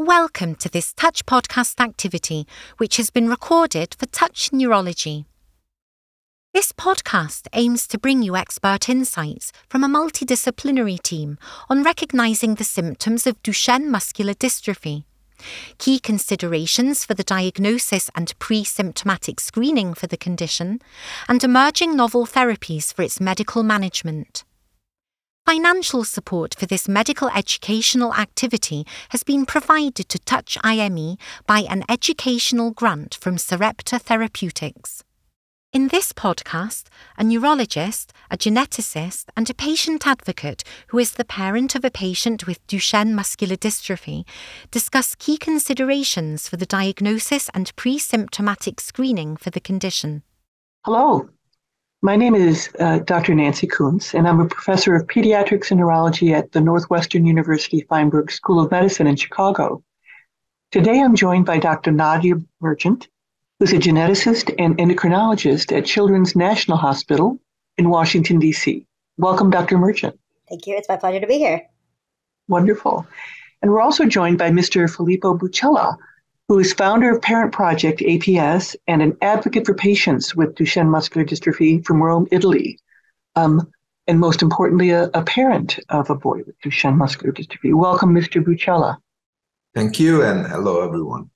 Welcome to this Touch podcast activity, which has been recorded for Touch Neurology. This podcast aims to bring you expert insights from a multidisciplinary team on recognising the symptoms of Duchenne muscular dystrophy, key considerations for the diagnosis and pre-symptomatic screening for the condition, and emerging novel therapies for its medical management. Financial support for this medical educational activity has been provided to Touch IME by an educational grant from Sarepta Therapeutics. In this podcast, a neurologist, a geneticist, and a patient advocate who is the parent of a patient with Duchenne muscular dystrophy discuss key considerations for the diagnosis and pre-symptomatic screening for the condition. Hello. My name is Dr. Nancy Kuntz, and I'm a professor of pediatrics and neurology at the Northwestern University Feinberg School of Medicine in Chicago. Today I'm joined by Dr. Nadia Merchant, who's a geneticist and endocrinologist at Children's National Hospital in Washington, D.C. Welcome, Dr. Merchant. Thank you. It's my pleasure to be here. Wonderful. And we're also joined by Mr. Filippo Buccella, who is founder of Parent Project APS and an advocate for patients with Duchenne muscular dystrophy from Rome, Italy. And most importantly, a parent of a boy with Duchenne muscular dystrophy. Welcome, Mr. Buccella. Thank you, and hello, everyone.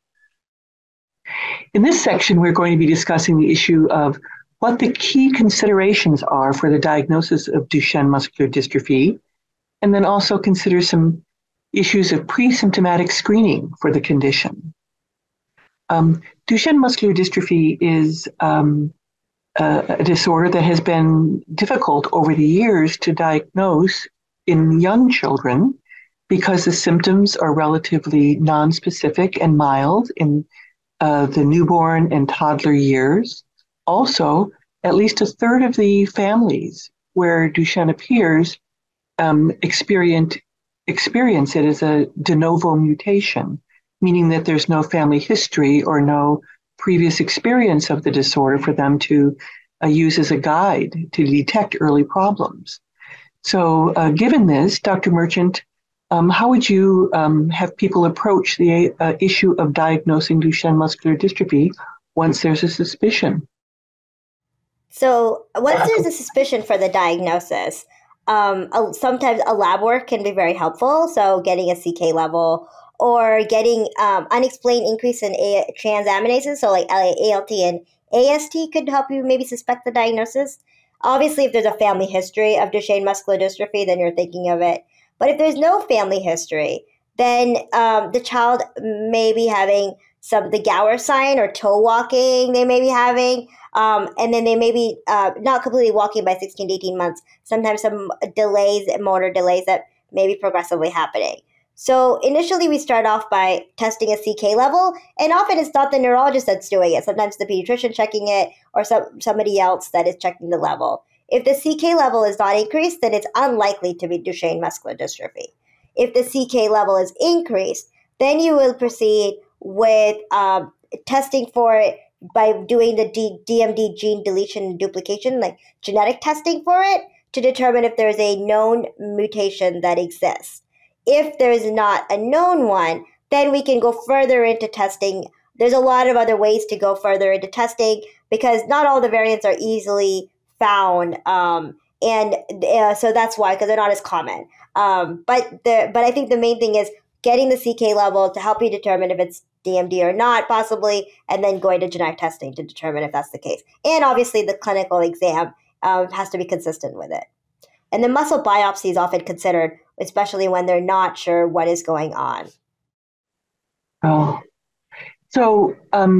In this section, we're going to be discussing the issue of what the key considerations are for the diagnosis of Duchenne muscular dystrophy, and then also consider some issues of pre-symptomatic screening for the condition. Duchenne muscular dystrophy is a disorder that has been difficult over the years to diagnose in young children because the symptoms are relatively nonspecific and mild in the newborn and toddler years. Also, at least a third of the families where Duchenne appears experience it as a de novo mutation, meaning that there's no family history or no previous experience of the disorder for them to use as a guide to detect early problems. So given this, Dr. Merchant, how would you have people approach the issue of diagnosing Duchenne muscular dystrophy once there's a suspicion? So once there's a suspicion for the diagnosis, sometimes a lab work can be very helpful. So getting a CK level or getting unexplained increase in transaminases, so like ALT and AST could help you maybe suspect the diagnosis. Obviously, if there's a family history of Duchenne muscular dystrophy, then you're thinking of it. But if there's no family history, then the child may be having the Gower sign or toe walking they may be having, and then they may be not completely walking by 16 to 18 months, sometimes some delays, motor delays that may be progressively happening. So initially we start off by testing a CK level, and often it's not the neurologist that's doing it. Sometimes the pediatrician checking it or somebody else that is checking the level. If the CK level is not increased, then it's unlikely to be Duchenne muscular dystrophy. If the CK level is increased, then you will proceed with testing for it by doing the DMD gene deletion and duplication, like genetic testing for it, to determine if there is a known mutation that exists. If there is not a known one, then we can go further into testing. There's a lot of other ways to go further into testing because not all the variants are easily found, so that's why, because they're not as common. But I think the main thing is getting the CK level to help you determine if it's DMD or not, possibly, and then going to genetic testing to determine if that's the case. And obviously, the clinical exam has to be consistent with it. And the muscle biopsy is often considered, especially when they're not sure what is going on. Oh, so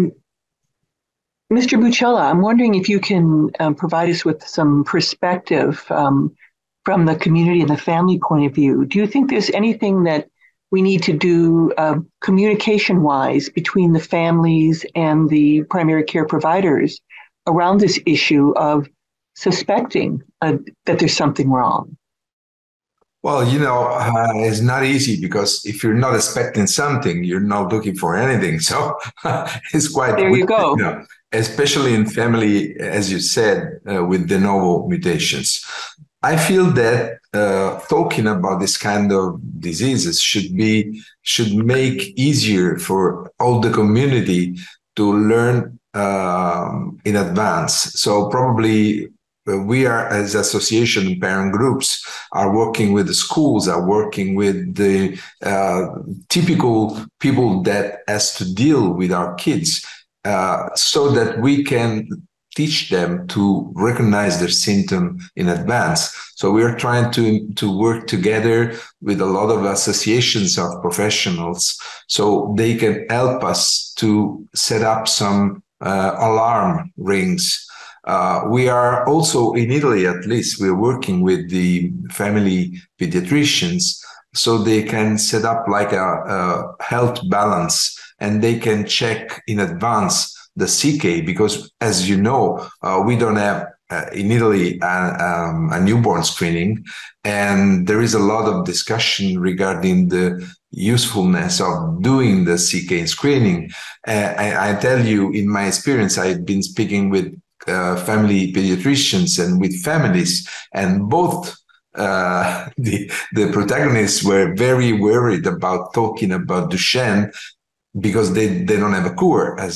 Mr. Buccella, I'm wondering if you can provide us with some perspective from the community and the family point of view. Do you think there's anything that we need to do communication-wise between the families and the primary care providers around this issue of suspecting that there's something wrong? Well, it's not easy because if you're not expecting something, you're not looking for anything. So it's quite there you go. Especially in family, as you said, with de novo mutations. I feel that talking about this kind of diseases should make easier for all the community to learn in advance. So probably we are, as association and parent groups, are working with the schools, are working with the typical people that has to deal with our kids, so that we can teach them to recognize their symptom in advance. So we are trying to work together with a lot of associations of professionals so they can help us to set up some alarm rings. We are also in Italy, at least, we're working with the family pediatricians so they can set up like a health balance, and they can check in advance the CK, because as you know, we don't have in Italy a newborn screening, and there is a lot of discussion regarding the usefulness of doing the CK screening. I tell you, in my experience, I've been speaking with family pediatricians and with families, and both the protagonists were very worried about talking about Duchenne because they don't have a cure as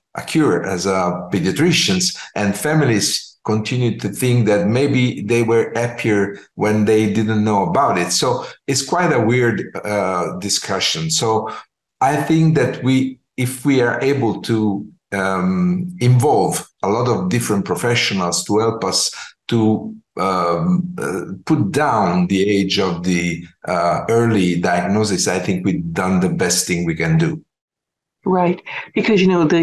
pediatricians, and families continue to think that maybe they were happier when they didn't know about it. So it's quite a weird discussion. So I think that if we are able to involve a lot of different professionals to help us to put down the age of the early diagnosis, I think we've done the best thing we can do. Right, because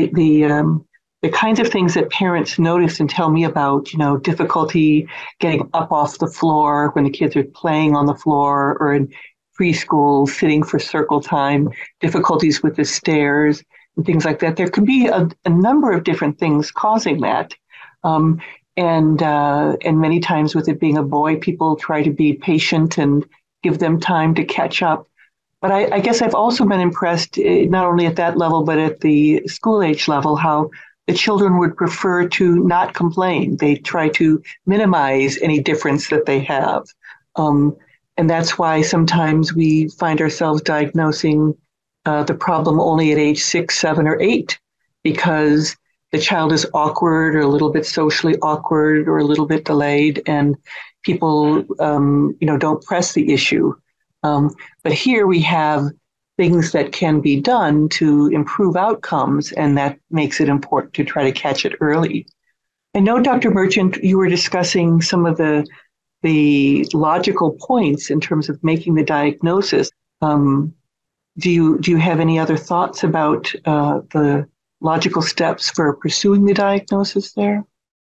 the kinds of things that parents notice and tell me about, difficulty getting up off the floor when the kids are playing on the floor, or in preschool sitting for circle time, difficulties with the stairs and things like that. There can be a number of different things causing that, and many times with it being a boy, people try to be patient and give them time to catch up. But I guess I've also been impressed, not only at that level, but at the school age level, how the children would prefer to not complain. They try to minimize any difference that they have. And that's why sometimes we find ourselves diagnosing the problem only at age 6, 7, or 8, because the child is awkward or a little bit socially awkward or a little bit delayed, and people, don't press the issue. But here we have things that can be done to improve outcomes, and that makes it important to try to catch it early. I know, Dr. Merchant, you were discussing some of the logical points in terms of making the diagnosis. Do you have any other thoughts about the logical steps for pursuing the diagnosis there?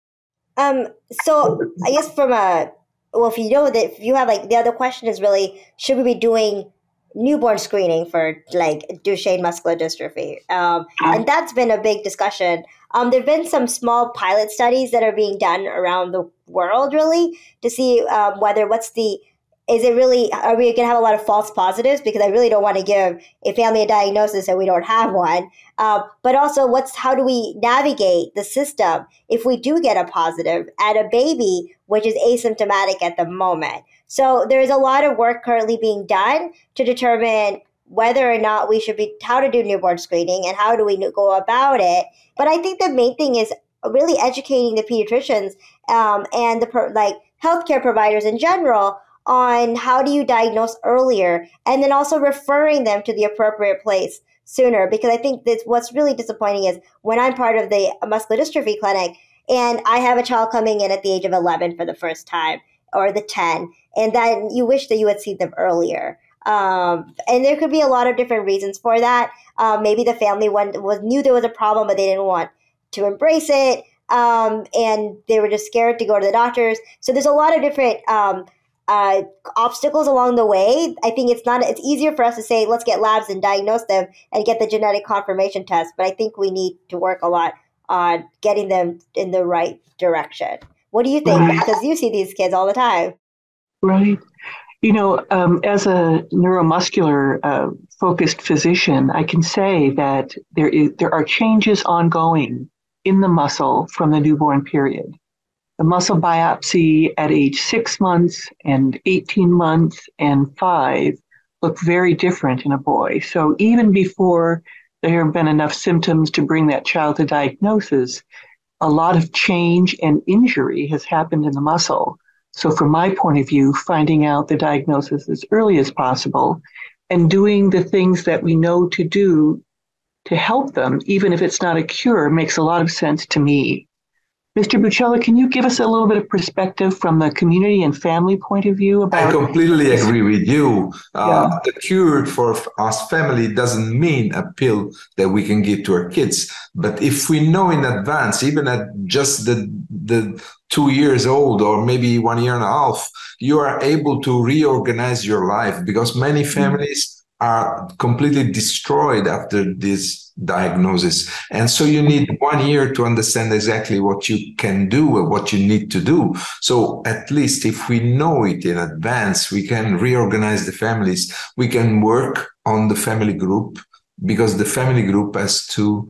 So I guess if you have the other question is really, should we be doing newborn screening for Duchenne muscular dystrophy? And that's been a big discussion. There've been some small pilot studies that are being done around the world, really, to see whether are we going to have a lot of false positives? Because I really don't want to give a family a diagnosis and we don't have one. But also, how do we navigate the system if we do get a positive at a baby, which is asymptomatic at the moment? So there's a lot of work currently being done to determine whether or not how to do newborn screening and how do we go about it. But I think the main thing is really educating the pediatricians and the healthcare providers in general on how do you diagnose earlier, and then also referring them to the appropriate place sooner. Because I think that what's really disappointing is when I'm part of the muscular dystrophy clinic and I have a child coming in at the age of 11 for the first time, or the 10, and then you wish that you had seen them earlier. And there could be a lot of different reasons for that. Maybe the family knew there was a problem, but they didn't want to embrace it, and they were just scared to go to the doctors. So there's a lot of different obstacles along the way. I think it's easier for us to say, let's get labs and diagnose them and get the genetic confirmation test. But I think we need to work a lot on getting them in the right direction. What do you think? Right. Because you see these kids all the time. Right. As a neuromuscular focused physician, I can say that there are changes ongoing in the muscle from the newborn period. The muscle biopsy at age 6 months and 18 months and 5 look very different in a boy. So even before there have been enough symptoms to bring that child to diagnosis, a lot of change and injury has happened in the muscle. So from my point of view, finding out the diagnosis as early as possible and doing the things that we know to do to help them, even if it's not a cure, makes a lot of sense to me. Mr. Buccello, can you give us a little bit of perspective from the community and family point of view about? I completely agree with you. Yeah. The cure for us family doesn't mean a pill that we can give to our kids. But if we know in advance, even at just the 2 years old or maybe 1 year and a half, you are able to reorganize your life, because many families are completely destroyed after this diagnosis. And so you need 1 year to understand exactly what you can do and what you need to do. So at least if we know it in advance, we can reorganize the families. We can work on the family group, because the family group has to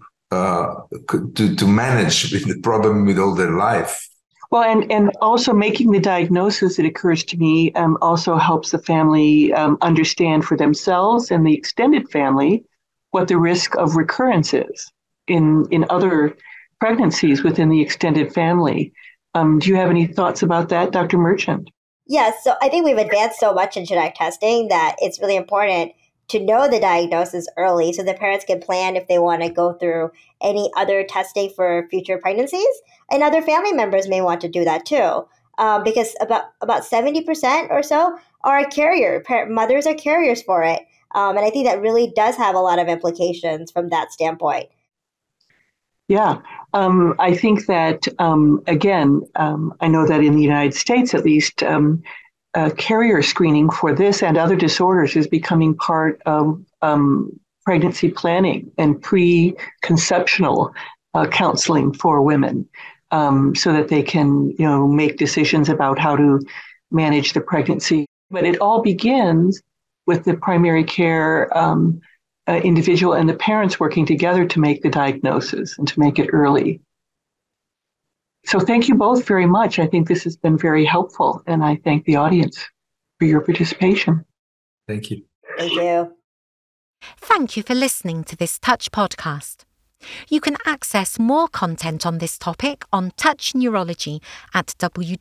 manage the problem with all their life. Well, and also making the diagnosis, it occurs to me, also helps the family understand for themselves and the extended family what the risk of recurrence is in other pregnancies within the extended family. Do you have any thoughts about that, Dr. Merchant? Yes, so I think we've advanced so much in genetic testing that it's really important to know the diagnosis early so the parents can plan if they want to go through any other testing for future pregnancies. And other family members may want to do that too, because about 70% or so are a carrier. Mothers are carriers for it. And I think that really does have a lot of implications from that standpoint. Yeah, I think that, again, I know that in the United States, at least, carrier screening for this and other disorders is becoming part of pregnancy planning and pre-conceptional counseling for women, so that they can, make decisions about how to manage the pregnancy. But it all begins with the primary care individual and the parents working together to make the diagnosis and to make it early. So thank you both very much. I think this has been very helpful, and I thank the audience for your participation. Thank you. Thank you. Thank you for listening to this Touch podcast. You can access more content on this topic on Touch Neurology at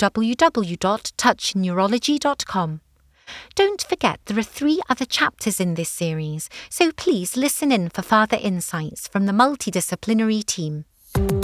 www.touchneurology.com. Don't forget there are 3 other chapters in this series, so please listen in for further insights from the multidisciplinary team.